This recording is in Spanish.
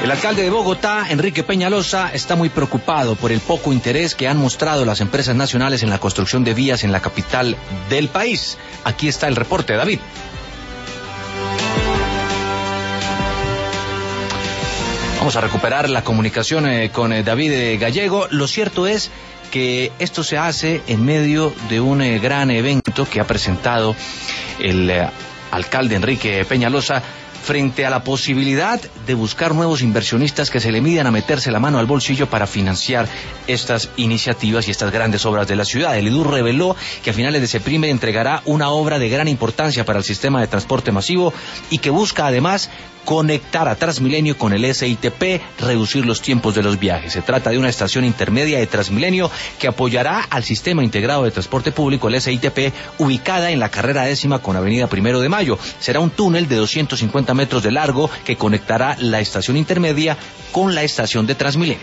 El alcalde de Bogotá, Enrique Peñalosa, está muy preocupado por el poco interés que han mostrado las empresas nacionales en la construcción de vías en la capital del país. Aquí está el reporte, David. Vamos a recuperar la comunicación con David Gallego. Lo cierto es que esto se hace en medio de un gran evento que ha presentado el alcalde Enrique Peñalosa frente a la posibilidad de buscar nuevos inversionistas que se le midan a meterse la mano al bolsillo para financiar estas iniciativas y estas grandes obras de la ciudad. El IDU reveló que a finales de septiembre entregará una obra de gran importancia para el sistema de transporte masivo y que busca además conectar a Transmilenio con el SITP, reducir los tiempos de los viajes. Se trata de una estación intermedia de Transmilenio que apoyará al sistema integrado de transporte público, el SITP, ubicada en la carrera 10ª con avenida 1 de Mayo. Será un túnel de 250 metros de largo que conectará la estación intermedia con la estación de Transmilenio.